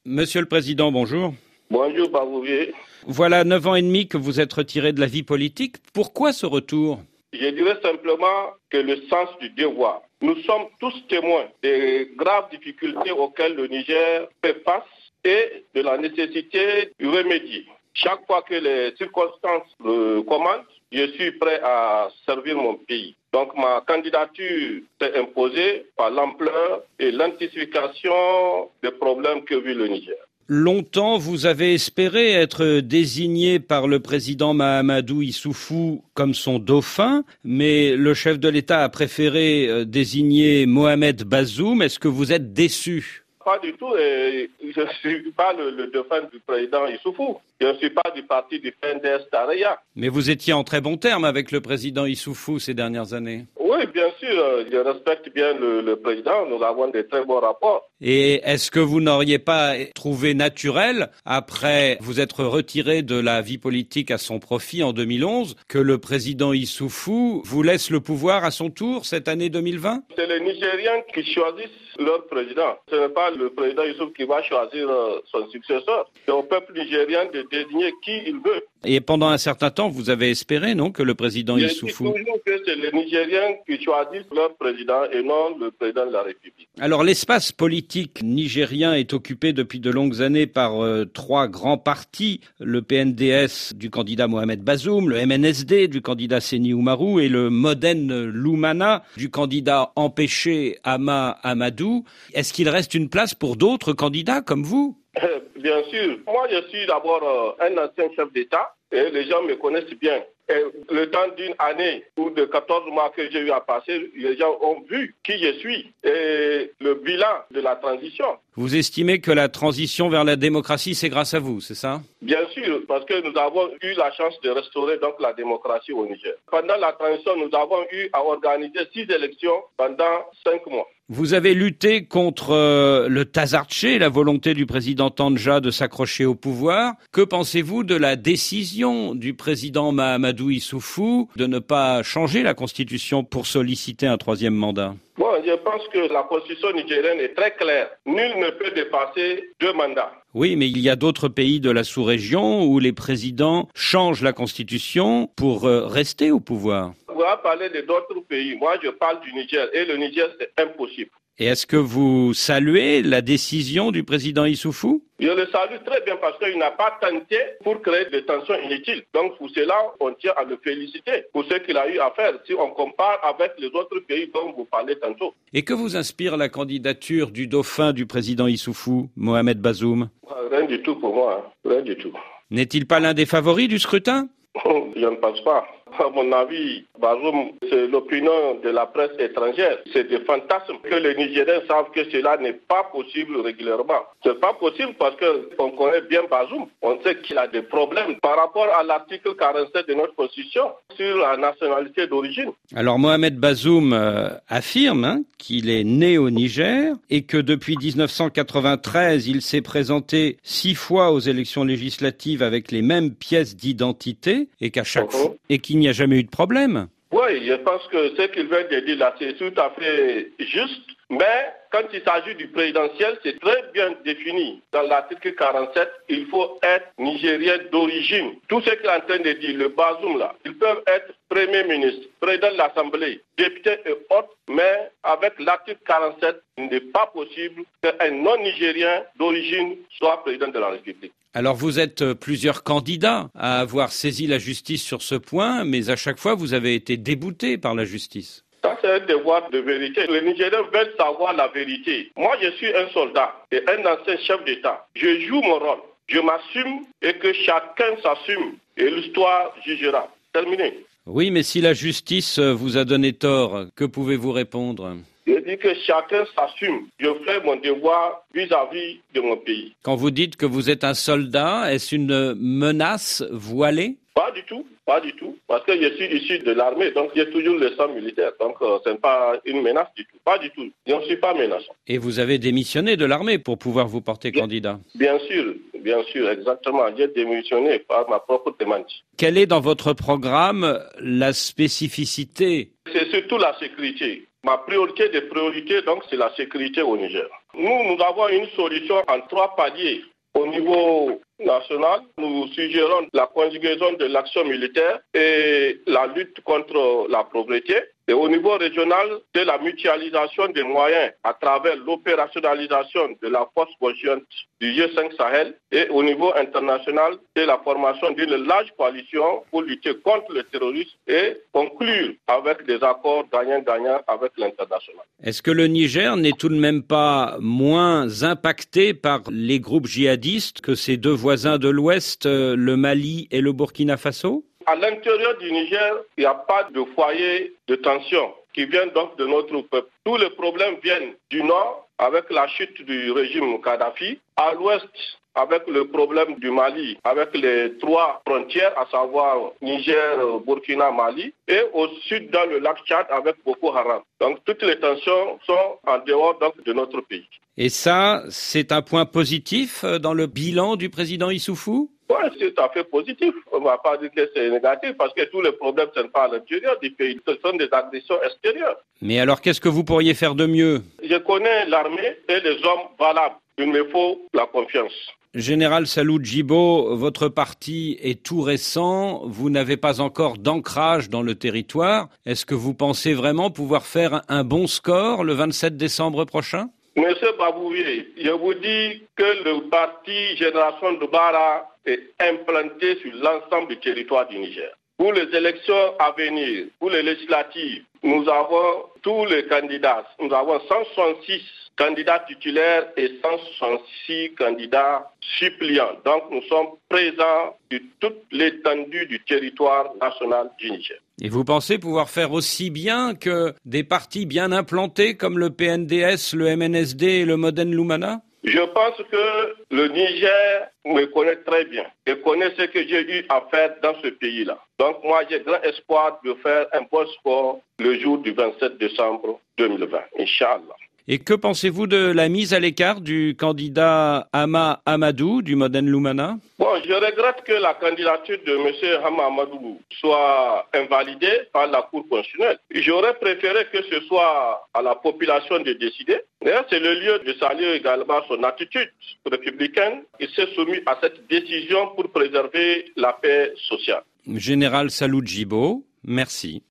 Monsieur le Président, bonjour. Bonjour, Babouvier. Voilà 9 ans et demi que vous êtes retiré de la vie politique. Pourquoi ce retour ? Je dirais simplement que le sens du devoir. Nous sommes tous témoins des graves difficultés auxquelles le Niger fait face et de la nécessité de remédier. Chaque fois que les circonstances le commandent, je suis prêt à servir mon pays. Donc ma candidature s'est imposée par l'ampleur et l'intensification des problèmes que vit le Niger. Longtemps, vous avez espéré être désigné par le président Mahamadou Issoufou comme son dauphin, mais le chef de l'État a préféré désigner Mohamed Bazoum. Est-ce que vous êtes déçu ? Pas du tout, et je ne suis pas le dauphin du président Issoufou. Je ne suis pas du parti du PNDS Tareya. Mais vous étiez en très bon terme avec le président Issoufou ces dernières années. Oui, bien sûr, je respecte bien le président, nous avons de très bons rapports. Et est-ce que vous n'auriez pas trouvé naturel, après vous être retiré de la vie politique à son profit en 2011, que le président Issoufou vous laisse le pouvoir à son tour cette année 2020 ? C'est les Nigériens qui choisissent leur président. Ce n'est pas le président Issoufou qui va choisir son successeur. C'est au peuple nigérien de désigner qui il veut. Et pendant un certain temps, vous avez espéré, non, que le président Issoufou... Je dis toujours que c'est les Nigériens qui choisissent leur président et non le président de la République. Alors l'espace politique nigérien est occupé depuis de longues années par trois grands partis, le PNDS du candidat Mohamed Bazoum, le MNSD du candidat Seni Oumarou et le Modène Lumana du candidat empêché Hama Amadou. Est-ce qu'il reste une place pour d'autres candidats comme vous ? Bien sûr. Moi, je suis d'abord un ancien chef d'État et les gens me connaissent bien. Et le temps d'une année ou de 14 mois que j'ai eu à passer, les gens ont vu qui je suis et le bilan de la transition. Vous estimez que la transition vers la démocratie, c'est grâce à vous, c'est ça ? Bien sûr, parce que nous avons eu la chance de restaurer donc la démocratie au Niger. Pendant la transition, nous avons eu à organiser 6 élections pendant 5 mois. Vous avez lutté contre le Tazarché, la volonté du président Tandja de s'accrocher au pouvoir. Que pensez-vous de la décision du président Mahamadou Issoufou de ne pas changer la constitution pour solliciter un 3e mandat ? Bon, je pense que la constitution nigérienne est très claire. Nul ne peut dépasser 2 mandats. Oui, mais il y a d'autres pays de la sous-région où les présidents changent la constitution pour rester au pouvoir. Vous avez parlé d'autres pays. Moi, je parle du Niger. Et le Niger, c'est impossible. Et est-ce que vous saluez la décision du président Issoufou ? Je le salue très bien parce qu'il n'a pas tenté pour créer des tensions inutiles. Donc pour cela, on tient à le féliciter pour ce qu'il a eu à faire si on compare avec les autres pays dont vous parlez tantôt. Et que vous inspire la candidature du dauphin du président Issoufou, Mohamed Bazoum ? Rien du tout pour moi, rien du tout. N'est-il pas l'un des favoris du scrutin ? Je ne pense pas. À mon avis, Bazoum, c'est l'opinion de la presse étrangère. C'est des fantasmes que les Nigériens savent que cela n'est pas possible régulièrement. C'est pas possible parce qu'on connaît bien Bazoum. On sait qu'il a des problèmes par rapport à l'article 47 de notre Constitution sur la nationalité d'origine. Alors Mohamed Bazoum affirme qu'il est né au Niger et que depuis 1993, il s'est présenté 6 fois aux élections législatives avec les mêmes pièces d'identité et qu'à chaque fois, et qu'il n'y a jamais eu de problème. Oui, je pense que ce qu'il vient de dire là, c'est tout à fait juste. Mais quand il s'agit du présidentiel, c'est très bien défini. Dans l'article 47, il faut être nigérien d'origine. Tout ce qu'il est en train de dire, le Bazoum là, ils peuvent être Premier ministre, président de l'Assemblée, député et autres, mais avec l'article 47, il n'est pas possible qu'un non-nigérien d'origine soit président de la République. Alors vous êtes plusieurs candidats à avoir saisi la justice sur ce point, mais à chaque fois vous avez été déboutés par la justice. Ça, c'est un devoir de vérité. Les Nigériens veulent savoir la vérité. Moi, je suis un soldat et un ancien chef d'État. Je joue mon rôle. Je m'assume et que chacun s'assume. Et l'histoire jugera. Terminé. Oui, mais si la justice vous a donné tort, que pouvez-vous répondre ? Je dis que chacun s'assume. Je fais mon devoir vis-à-vis de mon pays. Quand vous dites que vous êtes un soldat, est-ce une menace voilée ? Pas du tout. Pas du tout, parce que je suis issu de l'armée, donc j'ai toujours le sang militaire, donc ce n'est pas une menace du tout, pas du tout, je ne suis pas menaçant. Et vous avez démissionné de l'armée pour pouvoir vous porter candidat ? Bien sûr, exactement, j'ai démissionné par ma propre demande. Quelle est dans votre programme la spécificité ? C'est surtout la sécurité. Ma priorité des priorités, donc, c'est la sécurité au Niger. Nous avons une solution en 3 paliers. Au niveau national, nous suggérons la conjugaison de l'action militaire et la lutte contre la pauvreté. Et au niveau régional, c'est la mutualisation des moyens à travers l'opérationnalisation de la force conjointe du G5 Sahel. Et au niveau international, c'est la formation d'une large coalition pour lutter contre le terrorisme et conclure avec des accords gagnant-gagnant avec l'international. Est-ce que le Niger n'est tout de même pas moins impacté par les groupes djihadistes que ses deux voisins de l'Ouest, le Mali et le Burkina Faso ? À l'intérieur du Niger, il n'y a pas de foyer de tension qui vient donc de notre peuple. Tous les problèmes viennent du nord avec la chute du régime Kadhafi, à l'ouest avec le problème du Mali, avec les 3 frontières, à savoir Niger, Burkina, Mali, et au sud dans le lac Tchad avec Boko Haram. Donc toutes les tensions sont en dehors donc, de notre pays. Et ça, c'est un point positif dans le bilan du président Issoufou ? Oui, c'est tout à fait positif. On ne va pas dire que c'est négatif parce que tous les problèmes ne sont pas à l'intérieur du pays. Ce sont des agressions extérieures. Mais alors, qu'est-ce que vous pourriez faire de mieux ? Je connais l'armée et les hommes valables. Il me faut la confiance. Général Salou Djibo, votre parti est tout récent. Vous n'avez pas encore d'ancrage dans le territoire. Est-ce que vous pensez vraiment pouvoir faire un bon score le 27 décembre prochain ? Monsieur Babouvier, je vous dis que le parti Génération de Bara est implanté sur l'ensemble du territoire du Niger. Pour les élections à venir, pour les législatives, nous avons tous les candidats. Nous avons 166 candidats titulaires et 166 candidats suppléants. Donc nous sommes présents sur toute l'étendue du territoire national du Niger. Et vous pensez pouvoir faire aussi bien que des partis bien implantés comme le PNDS, le MNSD et le Modène Lumana ? Je pense que le Niger me connaît très bien et connaît ce que j'ai eu à faire dans ce pays-là. Donc moi, j'ai grand espoir de faire un bon score le jour du 27 décembre 2020, Inch'Allah. Et que pensez-vous de la mise à l'écart du candidat Hama Amadou du Modène Lumana ? Bon, je regrette que la candidature de M. Hama Amadou soit invalidée par la Cour constitutionnelle. J'aurais préféré que ce soit à la population de décider. D'ailleurs, c'est le lieu de saluer également son attitude républicaine. Il s'est soumis à cette décision pour préserver la paix sociale. Général Salou Djibo, merci.